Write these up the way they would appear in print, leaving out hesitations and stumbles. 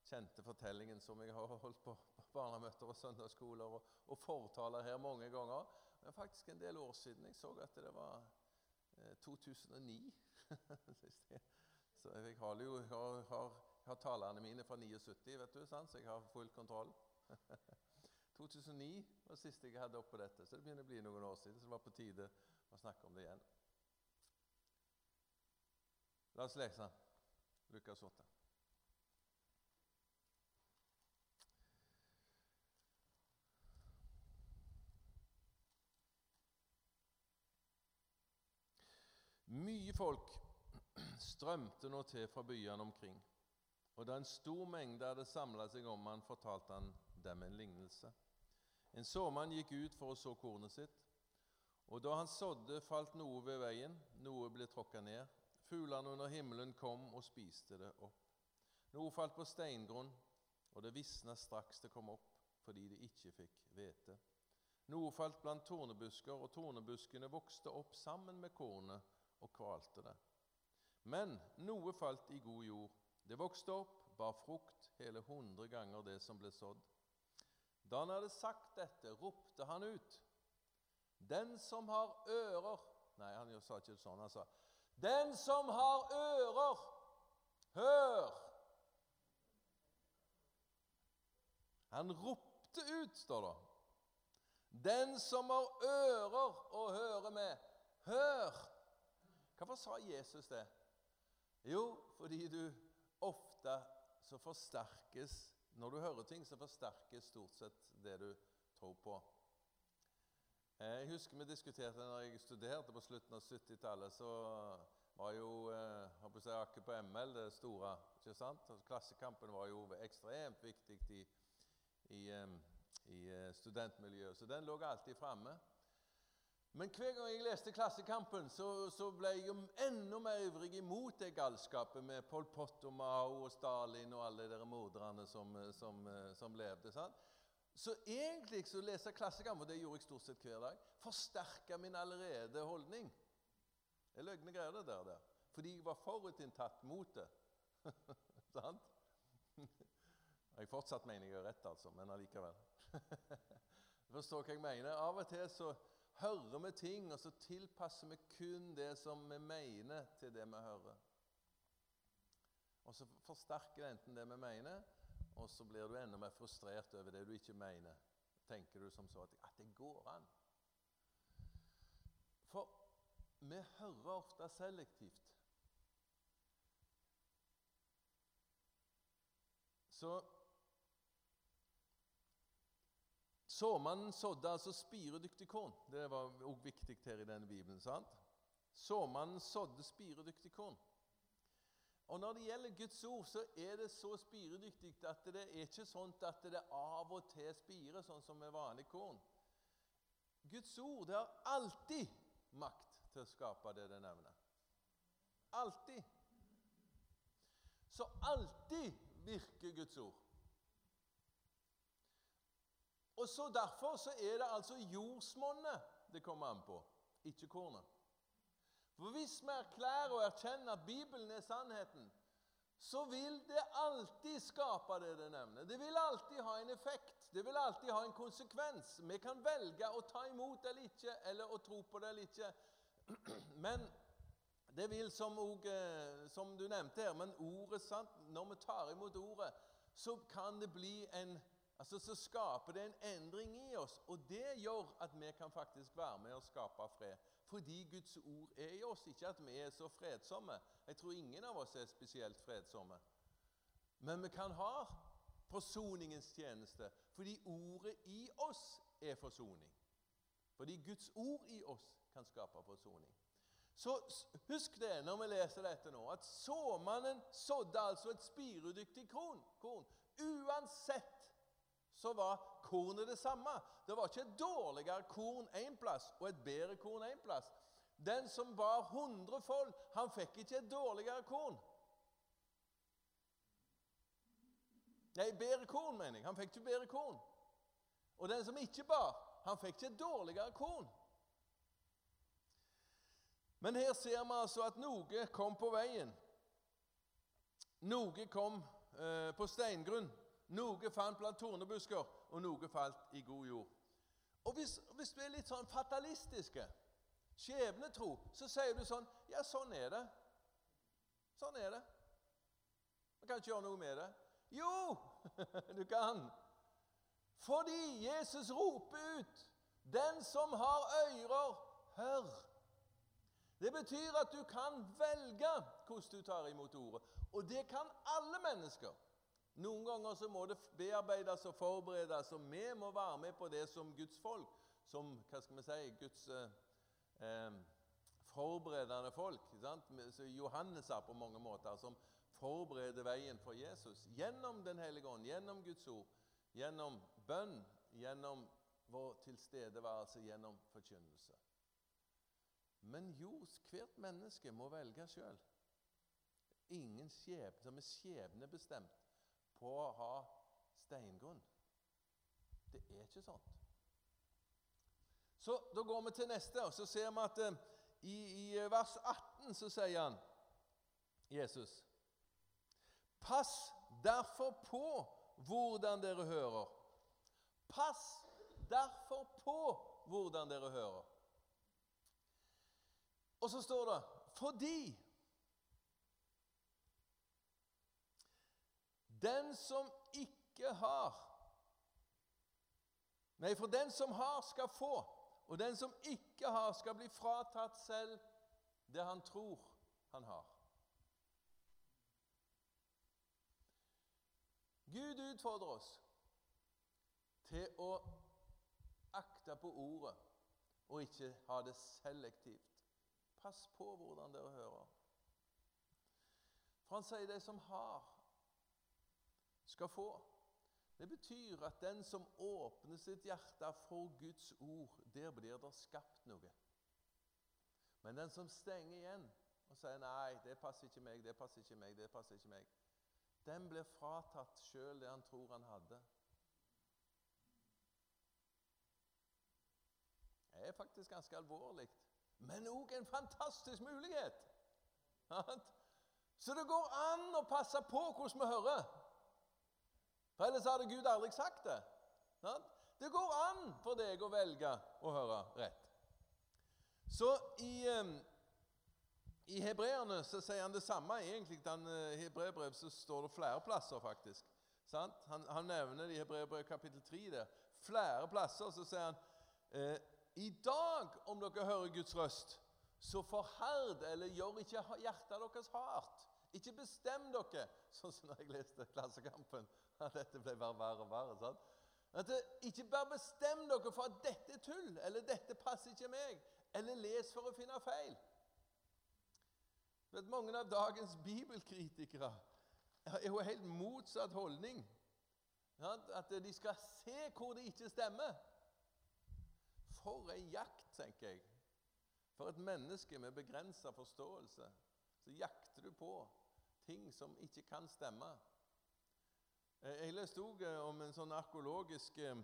kjente fortellingen som jeg har holdt på barnemøter og søndagsskoler og fortaler her mange ganger. Men faktisk en del år siden jeg så at det var 2009. Så jeg har talerne mine fra 79, vet du, sant? Så jeg har full kontroll. 2009 var det siste jeg hadde oppe dette, så det begynner å bli noen år siden, så det var på tide å snakke om det igjen. La oss lese Lukas 8. Mye folk strømte nå til fra byene omkring, og da en stor mengde hadde samlet seg om han, fortalte han dem en lignelse. En såmann gikk ut for å så kornet sitt, og da han sådde, falt noe ved veien, noe ble tråkket ned. Fuglene under himmelen kom og spiste det opp. Noe falt på steingrunn, og det visnet straks det kom opp, fordi det ikke fikk hvete. Noe falt blant tornebusker, og tornebuskene vokste opp sammen med kornet, og kvalte det. Men noe falt i god jord. Det vokste opp, bar frukt, hele 100 ganger det som ble sådd. Da han hadde sagt dette, ropte han ut. Den som har ører... Nei, han sa ikke sånn, han sa. Den som har ører, hør! Han ropte ut, står det. Den som har ører å høre med, hør! Hvorfor sa Jesus det? Jo, fordi du ofte så forsterkes, når du hører ting, så forsterkes stort sett det du tror på. Jeg husker vi diskuterte når jeg studerte på slutten av 70-tallet, så var jo, har på seg Akke på ML det store, ikke sant? Klassekampen var jo ekstremt viktig i studentmiljøet, så den lå alltid fremme. Men hver gang jeg leste Klassekampen, så ble jeg jo enda mer ivrig imot det galskapet med Pol Pot og Mao og Stalin og alle de morderne som levde, sant? Så egentlig så leser Klassekampen, og det gjorde jeg stort sett hver dag, forsterket min allerede holdning. Jeg løgne greier det der, fordi jeg var forutinntatt mot det. Sant? Jeg fortsatt mener jeg er rett, altså, men allikevel. Forstår hva jeg mener? Av og til så hører vi ting, og så tilpasser vi kun det som vi mener til det vi hører. Og så forsterker det enten det vi mener, og så blir du enda mer frustrert over det du ikke mener. Tenker du som så at det går an. For vi hører ofte selektivt. Såmannen sådde altså spiredyktig korn. Det var også viktig her i denne Bibelen, sant? Såmannen sådde spiredyktig korn. Og når det gjelder Guds ord, så er det så spiredyktig at det er ikke sånn at det av og til spirer, sånn som med vanlig korn. Guds ord, det har alltid makt til å skape det det nevner. Alltid. Så alltid virker Guds ord. Og så derfor så er det altså jordsmonnet det kommer an på, ikke kornet. For hvis vi erklærer og erkjenner at Bibelen er sannheten, så vil det alltid skape det det nevner. Det vil alltid ha en effekt, det vil alltid ha en konsekvens. Vi kan velge å ta imot det eller ikke, eller å tro på det eller ikke. Men det vil som du nevnte her, men ordet, sant? Når vi tar imot ordet, så kan det bli så skaper det en endring i oss, og det gjør at vi kan faktisk være med og skape fred. Fordi Guds ord er i oss, ikke at vi er så fredsomme. Jeg tror ingen av oss er spesielt fredsomme. Men vi kan ha forsoningens tjeneste, fordi ordet i oss er forsoning. Fordi Guds ord i oss kan skape forsoning. Så husk det når vi leser dette nå, at såmannen sådde altså et spiredyktig korn. Uansett så var kornet det samme. Det var ikke et dårligere korn en plass, og et bedre korn en plass. Den som var 100 fold, han fikk ikke et dårligere korn. Nei, bedre korn, mener jeg. Han fikk ikke bedre korn. Og den som ikke bar, han fikk ikke et dårligere korn. Men her ser vi altså at noe kom på veien. Noe kom på steingrunn. Noe fant blant tornebusker, og noe falt i god jord. Og hvis du er litt sånn fatalistiske, skjebnetro, så sier du sånn, ja, sånn er det. Sånn er det. Man kan ikke gjøre noe med det. Jo, du kan. Fordi Jesus roper ut, den som har ører, hør. Det betyr at du kan velge hvordan du tar imot ordet. Og det kan alle mennesker. Noen ganger så må det bearbeides og forberedes, og vi må være med på det som Guds folk, som, hva skal vi si, Guds forberedende folk, sant? Så Johannes er på mange måter, som forbereder veien for Jesus, gjennom den hellige ånd, gjennom Guds ord, gjennom bønn, gjennom vår tilstedeværelse, gjennom forkynnelse. Men jo, hvert menneske må velge selv. Ingen skjebne, som er skjebnebestemt på å ha steingrunn. Det er ikke sånt. Så da går vi til neste, og så ser vi at i vers 18 så sier han, Jesus, pass derfor på hvordan dere hører. Pass derfor på hvordan dere hører. Og så står det, fordi den som ikke har, for den som har skal få, og den som ikke har skal bli fratatt selv det han tror han har. Gud utfordrer oss til å akte på ordet, og ikke ha det selektivt. Pass på hvordan dere hører. For han sier det som har, skal få. Det betyr at den som åpner sitt hjerte for Guds ord, der blir det skapt noe. Men den som stenger igjen og sier nei, det passer ikke meg, det passer ikke meg, det passer ikke meg, den blir fratatt selv det han tror han hadde. Det er faktisk ganske alvorlig, men også en fantastisk mulighet. Så det går an å passe på hvordan vi hører. For ellers hadde Gud aldri sagt det. Det går an for deg å velge å høre rett. Så i Hebreerne så sier han det samme. Egentlig i Hebreerbrev så står det flere plasser faktisk. Han nevner det i Hebreerbrev kapittel 3 der. Flere plasser så sier han, i dag om dere hører Guds røst, så forherd eller gjør ikke hjertet deres hardt. Ikke bestem dere, sånn som når jeg leste Klassekampen, at dette ble bare verre og verre, sant? At ikke bare bestem dere for at dette er tull, eller dette passer ikke meg, eller les for å finne feil. Vet, mange av dagens bibelkritikere er jo helt motsatt holdning. At de skal se hvor det ikke stemmer. For en jakt, tenker jeg. For et menneske med begrenset forståelse, så jakter du på ting som ikke kan stemme. Jeg leste også om en sånn arkeologisk, jeg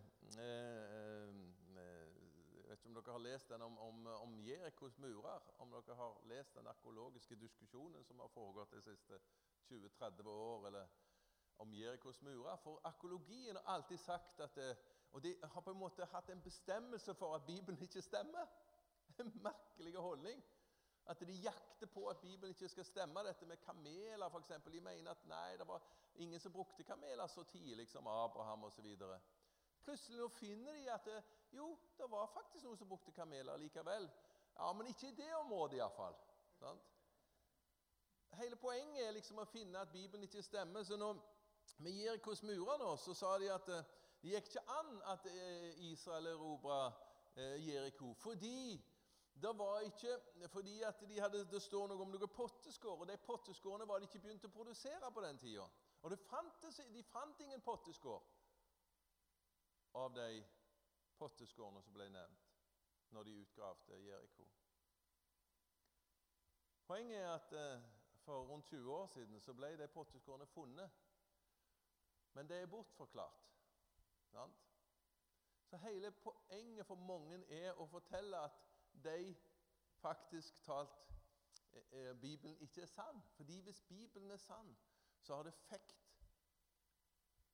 vet ikke om dere har lest den om Jerikos murer, om dere har lest den arkeologiske diskusjonen som har foregått de siste 20-30 år, eller om Jerikos murer. For arkeologien har alltid sagt at og de har på en måte hatt en bestemmelse for at Bibelen ikke stemmer. En merkelig holdning. At de jakter på at Bibelen ikke skal stemme. Dette med kameler for eksempel. De mener at nei, det var ingen som brukte kameler så tidlig som Abraham og så videre. Plutselig nå finner de at jo, det var faktisk noen som brukte kameler likevel. Ja, men ikke i det området i hvert fall. Sant? Hele poenget er liksom å finne at Bibelen ikke stemmer. Så når med Jerikos murer nå, så sa de at det gikk ikke an at Israel erobret Jeriko, fordi at det står noe om noen potteskår, og de potteskårene var de ikke begynt å produsere på den tiden. Og de fant ingen potteskår av de potteskårene som ble nevnt når de utgravde Jeriko. Poenget er at for rundt 20 år siden så ble de potteskårene funnet, men det er bortforklart. Sant? Så hele poenget for mange er å fortelle at de faktisk talt Bibelen ikke er sann. Fordi hvis Bibelen er sann, så har det effekt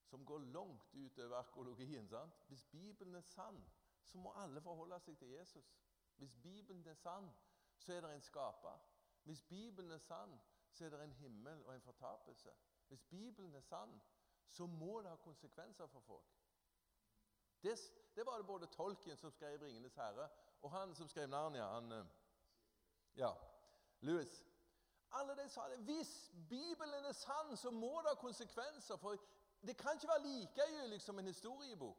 som går langt utover arkeologien, sant? Hvis Bibelen er sann, så må alle forholde seg til Jesus. Hvis Bibelen er sann, så er det en skaper. Hvis Bibelen er sann, så er det en himmel og en fortapelse. Hvis Bibelen er sann, så må det ha konsekvenser for folk. Det var det både Tolkien som skrev Ringenes Herre, og han som skrev Narnia, Lewis. Alle de sa det, hvis Bibelen er sann, så må det ha konsekvenser, for det kan ikke være likegyldig som en historiebok.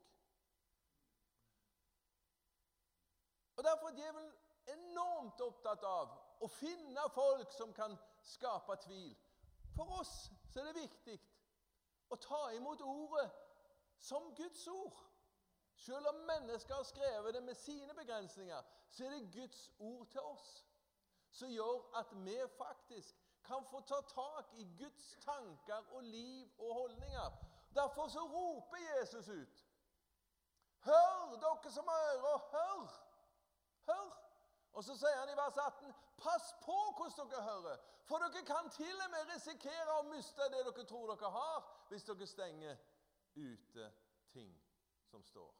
Og derfor er djevelen enormt opptatt av å finne folk som kan skape tvil. For oss så er det viktig å ta imot ordet som Guds ord. Selv om mennesker har skrevet det med sine begrensninger, så er det Guds ord til oss, som gjør at vi faktisk kan få ta tak i Guds tanker og liv og holdninger. Derfor så roper Jesus ut: hør, dere som har ører, hør! Hør! Og så sier han i vers 18, pass på hvordan dere hører, for dere kan til og med risikere å miste det dere tror dere har, hvis dere stenger ute ting som står.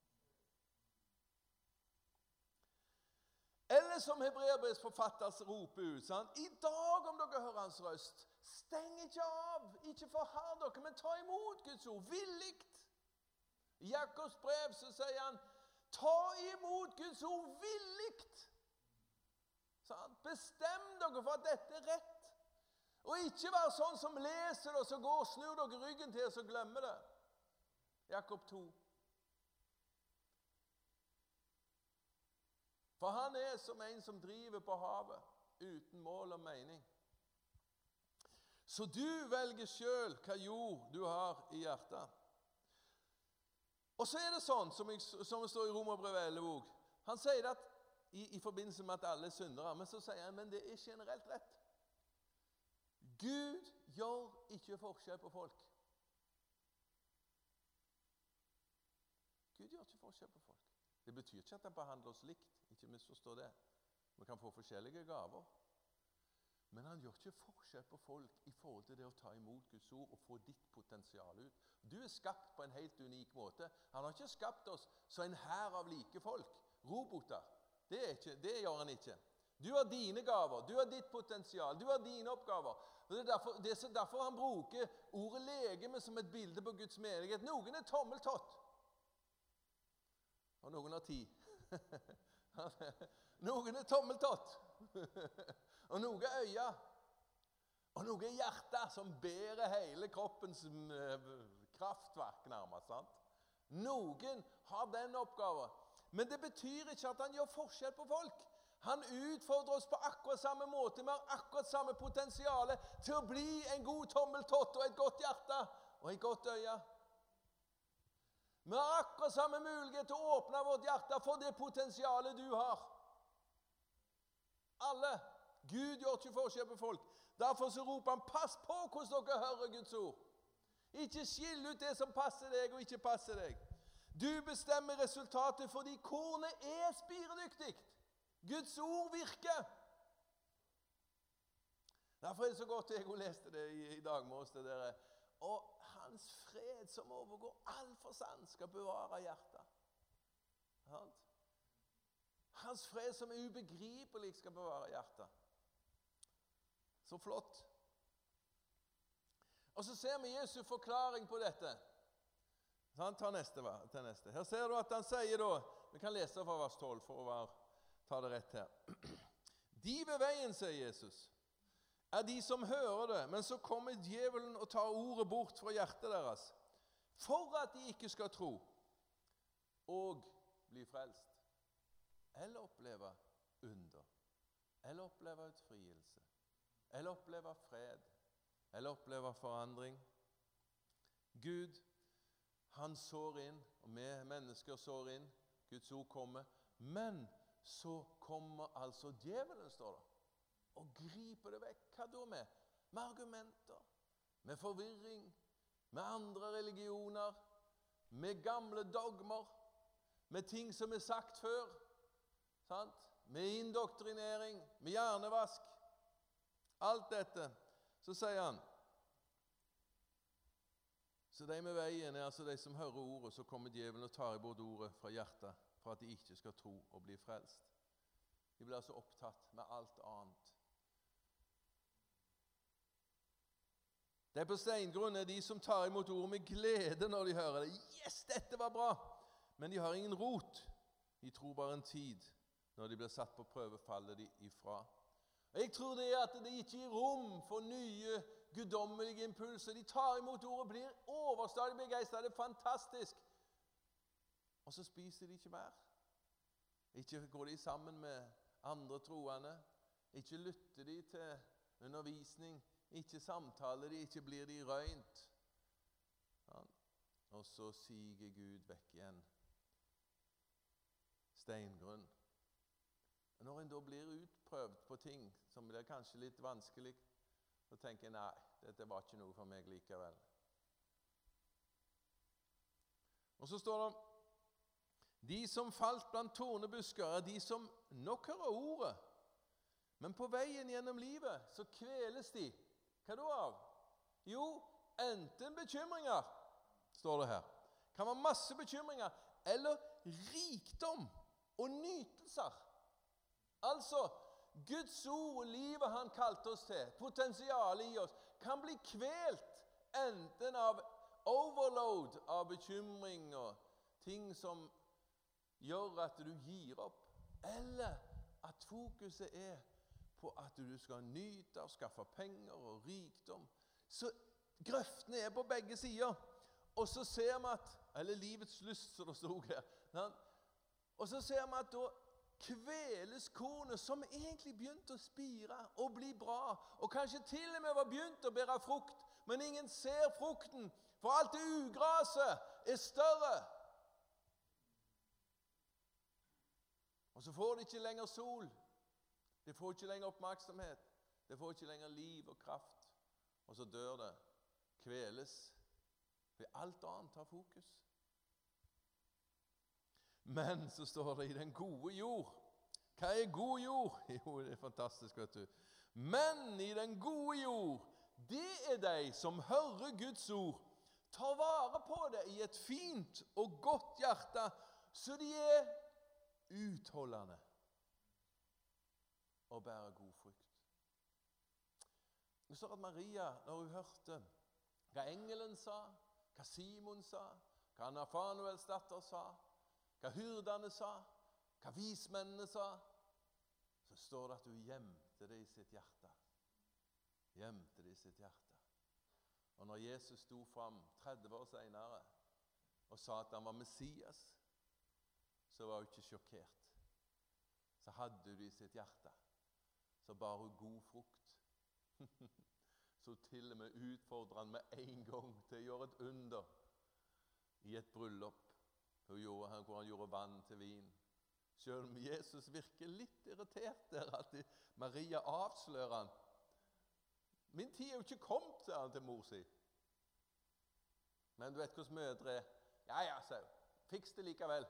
Eller som Hebreerbrevets forfatter roper ut, sant? I dag om dere hører hans røst, steng ikke av, ikke forhard dere, men ta imot Guds ord, villigt. I Jakobs brev så sier han, ta imot Guds ord villigt. Sant? Bestem dere for at dette er rett. Og ikke være sånn som leser det, og så går og snur dere ryggen til, og så glemmer det. Jakob 2. For han er som en som driver på havet, uten mål og mening. Så du velger selv hva jord du har i hjertet. Og så er det sånn, som det står i Romerbrevet 11, han sier at i forbindelse med at alle er syndere, men så sier han, men det er generelt rett. Gud gjør ikke forskjell på folk. Gud gjør ikke forskjell på folk. Det betyr ikke at han behandler oss likt, ikke misforstå det. Vi kan få forskjellige gaver. Men han gjør ikke forskjell på folk i forhold til det å ta imot Guds ord og få ditt potensial ut. Du er skapt på en helt unik måte. Han har ikke skapt oss som en hær av like folk, roboter. Det gjør han ikke. Du har dine gaver, du har ditt potensial, du har dine oppgaver. Det er derfor han bruker ordet legeme som et bilde på Guds menighet. Noen er tommeltott, og noen har 10. Noen er tommeltott, og noen er øya, og noen er hjertet som bærer hele kroppens kraftverk nærmest, sant? Noen har den oppgaven, men det betyr ikke at han gjør forskjell på folk. Han utfordrer oss på akkurat samme måte, med akkurat samme potensiale til å bli en god tommeltott og et godt hjerte og et godt øye. Vi har akkurat samme mulighet til å åpne vårt hjerte for det potensialet du har. Alle. Gud gjør ikke forskjell på folk. Derfor så roper han, pass på hvordan dere hører Guds ord. Ikke skill ut det som passer deg og ikke passer deg. Du bestemmer resultatet fordi kornet er spiredyktig. Guds ord virker. Derfor er det så godt jeg leste det i dag morges til dere. Og hans fred som overgår all forstand skal bevare hjertet. Hans fred som er ubegripelig skal bevare hjertet. Så flott. Og så ser vi Jesu forklaring på dette. Ta neste. Her ser du at han sier da, vi kan lese fra vers 12 for å ta det rett her. De ved veien, sier Jesus, er de som hører det, men så kommer djevelen og tar ordet bort fra hjertet deres, for at de ikke skal tro og bli frelst, eller oppleve under, eller oppleve utfrielse, eller oppleve fred, eller oppleve forandring. Gud, han sår inn, og vi mennesker sår inn, Guds ord kommer, men så kommer altså djevelen, står det, og griper det vekk. Hva da med? Med argumenter, med forvirring, med andre religioner, med gamle dogmer, med ting som er sagt før, sant? Med indoktrinering, med hjernevask, alt dette. Så sier han, Så de med veien er altså de som hører ordet, så kommer djevelen og tar imot ordet fra hjertet, for at de ikke skal tro og bli frelst. De blir altså opptatt med alt annet. Det på steingrunn er de som tar imot ordet med glede når de hører det. Yes, dette var bra! Men de har ingen rot. De tror bare en tid. Når de blir satt på prøve, faller de ifra. Jeg tror det er at det ikke gir rom for nye, guddommelige impulser. De tar imot ordet, blir overstadig begeistret. Det er fantastisk. Og så spiser de ikke mer. Ikke går de sammen med andre troende. Ikke lytter de til undervisning. Ikke samtaler de, ikke blir de røynt. Ja. Og så siger Gud vekk igjen. Steingrunn. Når en da blir utprøvd på ting som blir kanskje litt vanskelig, så tenker jeg, nei, dette var ikke noe for meg likevel. Og så står det, de som falt blant tornebusker er de som nok hører ordet, men på veien gjennom livet så kveles de. Hva da av? Jo, enten bekymringer, står det her. Kan være masse bekymringer, eller rikdom og nytelser. Altså, Guds ord, livet han kalte oss til, potensialet i oss, kan bli kvelt enten av overload av bekymring og ting som gjør at du gir opp, eller at fokuset er på at du skal nyte og skaffe penger og rikdom. Så grøftene er på begge sider. Og så ser vi at, eller livets lyst, som det stod her, og så ser vi at da kveles kornet som egentlig begynte å spire og bli bra, og kanskje til og med var begynt å bære frukt, men ingen ser frukten, for alt det ugraset er større. Og så får de ikke lenger sol, de får ikke lenger oppmerksomhet, de får ikke lenger liv og kraft, og så dør det, kveles, for alt annet har fokus. Men så står det i den gode jord. Hva er god jord? Jo, det er fantastisk, vet du. Men i den gode jord, det er de som hører Guds ord, tar vare på det i et fint og godt hjerte, så de er utholdende og bærer god frukt. Det står at Maria, når hun hørte hva engelen sa, hva Simon sa, hva Nafanuels datter sa, hva hyrdene sa, hva vismennene sa, så står det at hun gjemte det i sitt hjerte. Gjemte det i sitt hjerte. Og når Jesus sto fram 30 år senere og sa at han var Messias, så var hun ikke sjokkert. Så hadde hun det i sitt hjerte. Så bar hun god frukt. Så til og med utfordret han med en gang til å gjøre et under i et bryllup. Hvor han gjorde vann til vin. Selv om Jesus virker litt irritert der, at Maria avslører han. Min tid er jo ikke kommet, sa han til mor si. Men du vet hvordan mødre er. Ja, sa hun. Fiks det likevel.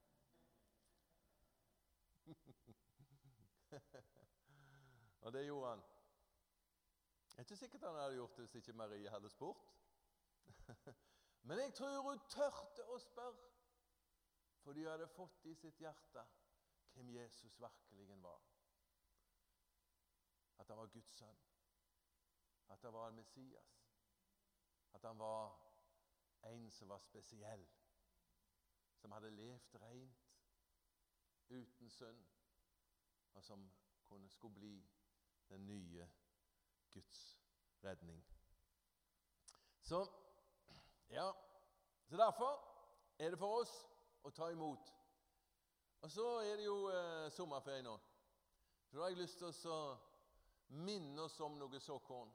Og det gjorde han. Jeg er ikke sikkert han hadde gjort det hvis ikke Maria hadde spurt. Men jeg tror hun tørte å spørre. For de hadde fått i sitt hjerte hvem Jesus virkelig var. At han var Guds sønn. At han var en Messias. At han var en som var spesiell. Som hadde levd rent, uten synd. Og som skulle bli den nye Guds redning. Så derfor er det for oss å ta imot. Og så er det jo sommerferie nå. Så da har jeg lyst til å minne oss om noe såkorn.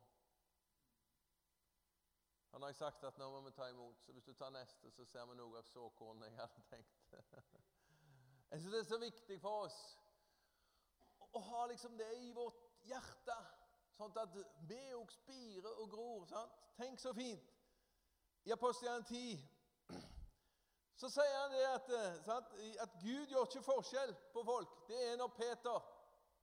Han har sagt at nå må vi ta imot, så hvis du tar neste, så ser vi noe av såkornet jeg hadde tenkt. Jeg synes det er så viktig for oss å ha liksom det i vårt hjerte, sånn at vi også spirer og gror, sant? Tenk så fint. I Apostelgjerningen 10, så sier han det at Gud gjør ikke forskjell på folk. Det er når Peter,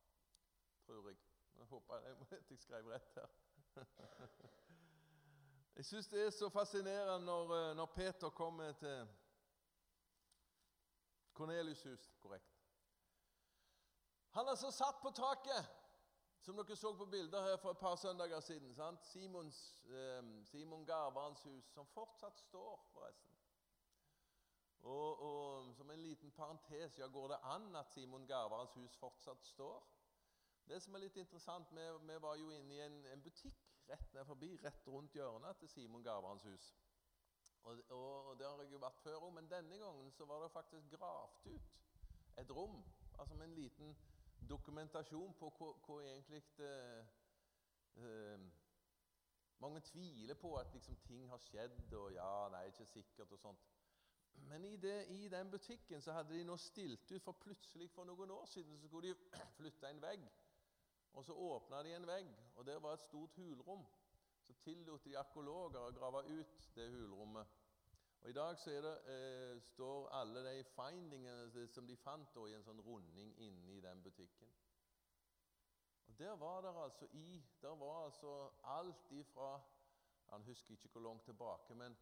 tror jeg håper jeg skrev rett her. Jeg synes det er så fascinerende når Peter kommer til Kornelius' hus, korrekt. Han er så satt på taket, som dere så på bilder her for et par søndager siden, sant? Simon Garvarens hus, som fortsatt står, forresten. Og som en liten parentes, ja, går det an at Simon Garvarens hus fortsatt står? Det som er litt interessant, vi var jo inne i en butikk rett ned forbi, rett rundt hjørnet til Simon Garvarens hus. Og det har jeg jo vært før også, men denne gangen så var det faktisk gravt ut et rom, altså med en liten dokumentasjon på hvor egentlig mange tviler på at liksom ting har skjedd, og ja, nei, ikke sikkert og sånt. Men i den butikken så hadde de nå stilt ut, for plutselig for noen år siden så skulle de flytte en vegg. Og så åpnet de en vegg, og der var et stort hulrom. Så tillot de arkeologer å grave ut det hulrommet. Og i dag så står alle de findingene som de fant da, i en sånn runding inne i den butikken. Og der var det altså alt ifra, han husker ikke hvor langt tilbake, men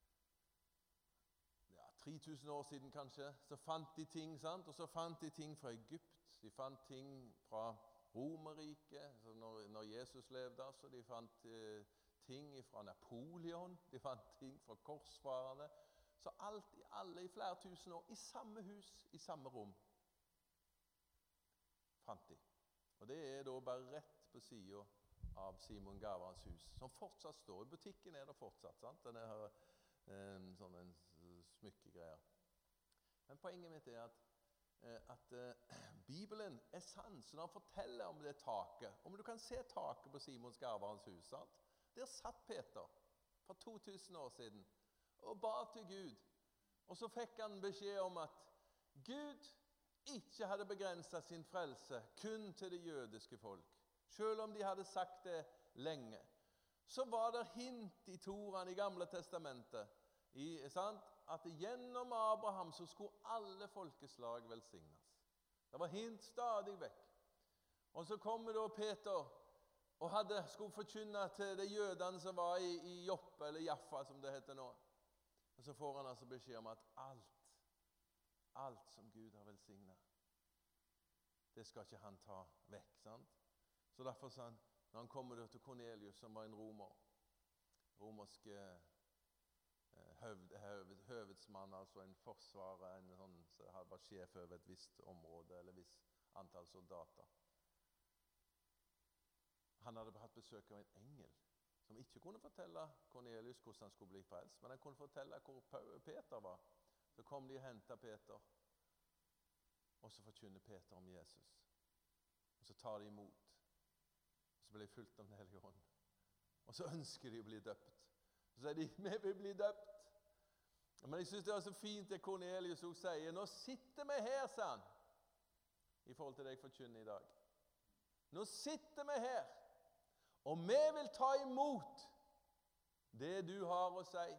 3000 år siden kanskje, så fant de ting, sant? Og så fant de ting fra Egypt, de fant ting fra Romerriket, når Jesus levde, så de fant ting fra Napoleon, de fant ting fra korsfarerne, så alle i flere tusen år, i samme hus, i samme rom, fant de. Og det er da bare rett på siden av Simon Garvarens hus, som fortsatt står. I butikken er det fortsatt, sant? Den er sånn en smykkegreier. Men poenget mitt er at Bibelen er sann, så når han forteller om det taket, om du kan se taket på Simon Garvarens hus, sant? Der satt Peter for 2000 år siden og ba til Gud. Og så fikk han beskjed om at Gud ikke hadde begrenset sin frelse kun til det jødiske folk. Selv om de hadde sagt det lenge. Så var det hint i Toraen i Gamle Testamentet, sant? At gjennom Abraham så skulle alle folkeslag velsignes. Det var hint stadig vekk. Og så kommer da Peter og skulle forkynne til de jødene som var i Joppe, eller Jaffa som det heter nå. Og så får han altså beskjed om at alt som Gud har velsignet, det skal ikke han ta vekk, sant? Så derfor sa han, når han kommer til Kornelius, som var en romersk høvedsmann, altså en forsvarer, en sånn, så var sjef over et visst område, eller visst antall soldater. Han hadde hatt besøk av en engel, som ikke kunne fortelle Kornelius hvordan han skulle bli frelst, men han kunne fortelle hvor Peter var. Så kom de og hentet Peter, og så forkynner Peter om Jesus. Og så tar de imot, og så blir de fulgt av Den hellige ånd. Og så ønsker de å bli døpt. Så sier de, vi vil bli døpt. Men jeg synes det er så fint det Kornelius også sier, nå sitter vi her, sa han, i forhold til det jeg forkynner i dag. Nå sitter vi her, og vi vil ta imot det du har å si.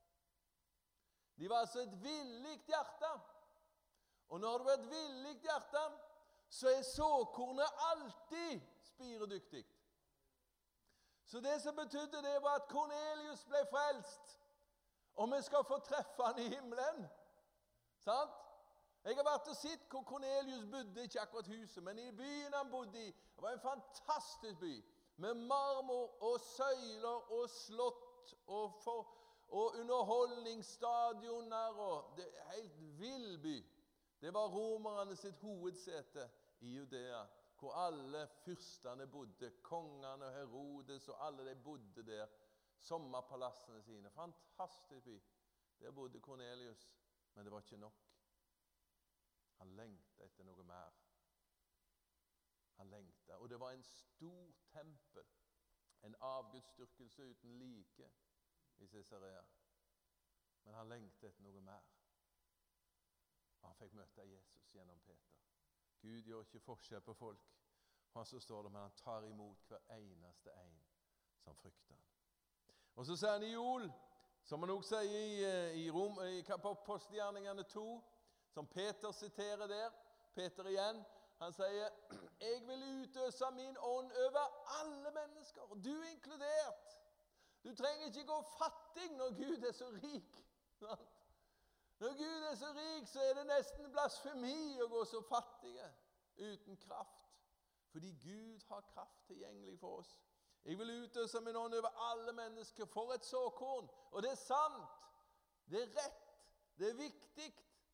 De var altså et villigt hjerte. Og når du er et villigt hjerte, så er såkornet alltid spiredyktig. Så det som betydde det var at Kornelius ble frelst, og vi skal få treffe han i himmelen. Sant? Jeg har vært og sett hvor Kornelius bodde, ikke akkurat huset, men i byen han bodde i. Det var en fantastisk by, med marmor og søyler og slott og underholdningsstadioner, og det er en helt vill by. Det var romerne sitt hovedsete i Judea, hvor alle fyrstene bodde, kongene og Herodes, og alle de bodde der, sommerpalassene sine. Fantastisk by. Der bodde Kornelius, men det var ikke nok. Han lengtet etter noe mer. Han lengtet, og det var en stor tempel, en avgudsdyrkelse uten like i Caesarea. Men han lengtet etter noe mer. Han fikk møte Jesus gjennom Peter. Gud gjør ikke forskjell på folk. Og så står det, men han tar imot hver eneste en som frykter han. Og så sier han i Joel, som han også sier i Apostelgjerningene 2, som Peter siterer der, Peter igjen, han sier, jeg vil utøse min ånd over alle mennesker, du inkludert. Du trenger ikke gå fattig når Gud er så rik. Sant? Når Gud er så rik, så er det nesten blasfemi å gå så fattige uten kraft. Fordi Gud har kraft tilgjengelig for oss. Jeg vil utøse min ånd over alle mennesker for et såkorn. Og det er sant. Det er rett. Det er viktig.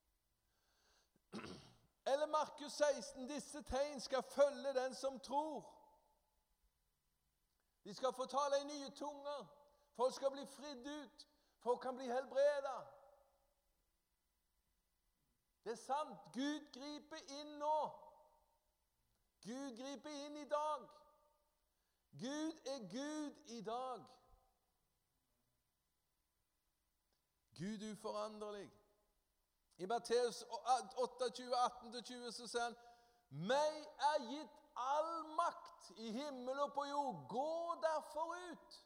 Eller Markus 16, disse tegn skal følge den som tror. De skal få tale i nye tunger. Folk skal bli fridd ut. Folk kan bli helbredet. Det er sant. Gud griper inn nå. Gud griper inn i dag. Gud er Gud i dag. Gud uforanderlig. I Matteus 28, 18-20 så sier han, meg er gitt all makt i himmel og på jord. Gå derfor ut.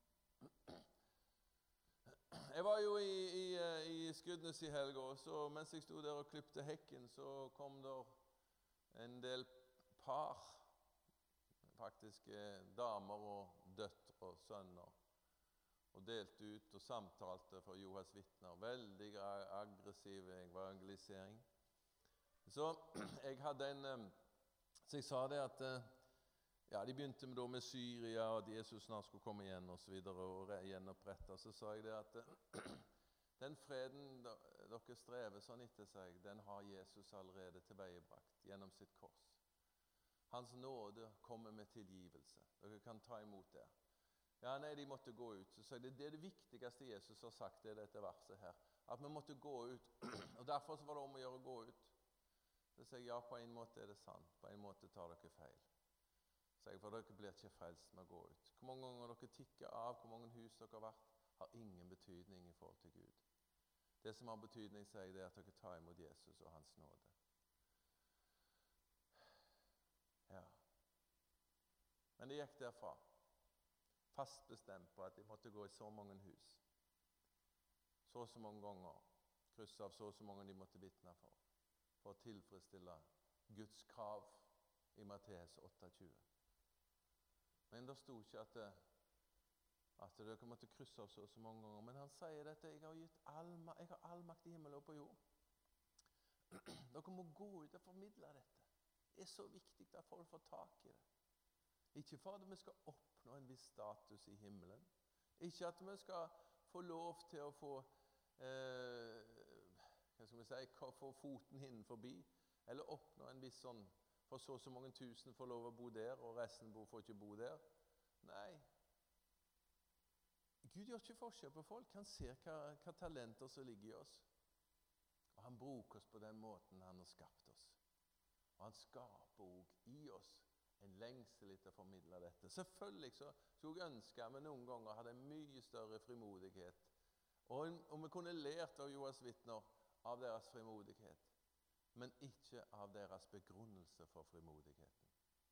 Jeg var jo i Skudenes i helga, så mens jeg stod der og klippte hekken, så kom der en del par, faktisk damer og døtre og sønner, og delte ut og samtalte for Jehovas vitner. Veldig aggressiv evangelisering. Så jeg hadde så jeg sa det at ja, de begynte med Syria, og at Jesus snart skulle komme igjen og så videre, og gjenopprette. Så sa jeg det at den freden dere strever sånn etter seg, den har Jesus allerede tilveiebrakt gjennom sitt kors. Hans nåde kommer med tilgivelse. Dere kan ta imot det. Ja, nei, de måtte gå ut. Så sa jeg, det er det viktigste Jesus har sagt, det er dette verset her. At vi måtte gå ut. Og derfor så var det om å gjøre å gå ut. Så sa jeg, ja, på en måte er det sant. På en måte tar dere feil. Så jeg, for dere blir ikke frelst med å gå ut. Hvor mange ganger dere tikker av, hvor mange hus dere har vært, har ingen betydning i forhold til Gud. Det som har betydning, sier jeg, det er at dere tar imot Jesus og hans nåde. Ja. Men det gikk derfra. Fast bestemt på at de måtte gå i så mange hus. Så mange ganger. Kryss av så mange de måtte vitne for å tilfredsstille Guds krav i Matteus 28. Men det stod ikke at dere måtte krysse av så mange ganger. Men han sier dette, jeg har all makt i himmel og på jord. Dere må gå ut og formidle dette. Det er så viktig at folk får tak i det. Ikke for at vi skal oppnå en viss status i himmelen. Ikke at vi skal få lov til å få, få foten innenforbi, eller oppnå en viss sånn, for så mange tusen får lov å bo der, og resten får ikke bo der. Nei. Gud gjør ikke forskjell på folk. Han ser hva talenter som ligger i oss. Og han bruker oss på den måten han har skapt oss. Og han skaper også i oss en lengsel etter å formidle dette. Selvfølgelig så skulle jeg ønske at vi noen ganger hadde en mye større frimodighet. Og vi kunne lært av Jehovas vitner av deres frimodighet, men ikke av deres begrunnelse for frimodigheten.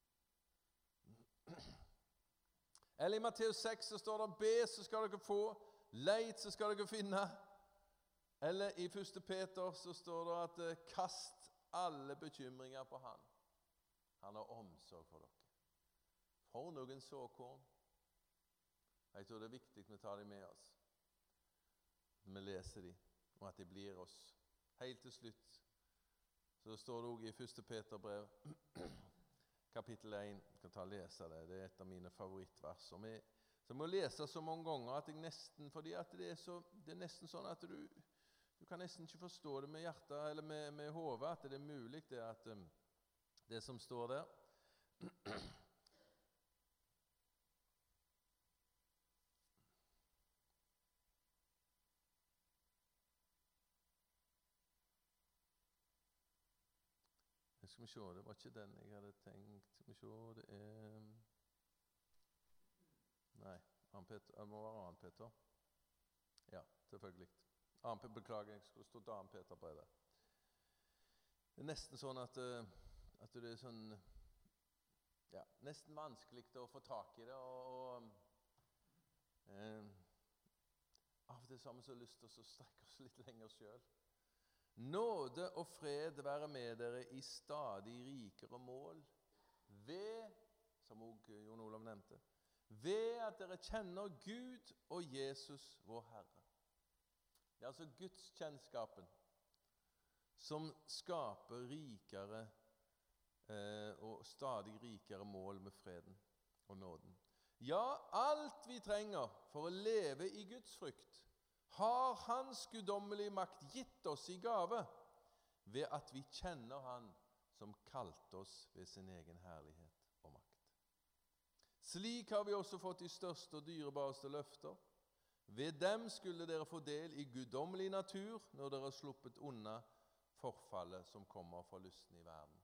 Eller i Matteus 6 så står det, be så skal dere få, leit så skal dere finne. Eller i 1. Peter så står det at kast alle bekymringer på han. Han har omsorg for dere. For noen såkorn. Jeg tror det er viktig at vi tar dem med oss. Vi leser dem, og at de blir oss. Helt til slutt så står det også i 1. Peter brev, kapittel 1. Jeg kan ta og lese det. Det er et av mine favorittvers. Så jeg må lese så mange ganger at jeg nesten, fordi at det er nesten sånn at du kan nesten ikke forstå det med hjertet eller med hodet, at det er mulig det at det som står der. Skal vi se, det var ikke den jeg hadde tenkt. Skal vi se, det er... Nei, det må være Arne Peter. Ja, selvfølgelig. Beklager, jeg skulle stå til Arne Peter på det. Det er nesten sånn at det er sånn, ja, nesten vanskelig å få tak i det, og av og til så har vi så lyst til å strekke oss litt lenger selv. Nåde og fred være med dere i stadig rikere mål, ved, som også Jon Olav nevnte, ved at dere kjenner Gud og Jesus, vår Herre. Det er altså Gudskjennskapen som skaper rikere og stadig rikere mål med freden og nåden. Ja, alt vi trenger for å leve i Guds frykt, har Hans guddommelige makt gitt oss i gave, ved at vi kjenner Han som kalte oss ved sin egen herlighet og makt. Slik har vi også fått de største og dyrebareste løfter. Ved dem skulle dere få del i guddommelig natur når dere har sluppet unna forfallet som kommer fra lysten i verden.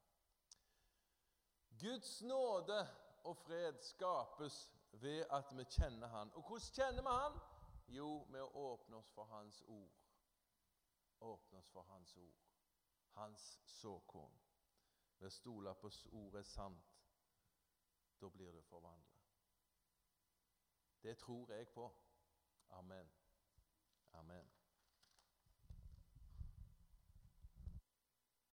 Guds nåde og fred skapes ved at vi kjenner Han. Og hvordan kjenner vi Han? Jo, med å åpne oss for Hans ord. Åpne oss for Hans ord. Hans såkorn. Ved å stole på ordet sant, da blir du forvandlet. Det tror jeg på. Amen. Amen.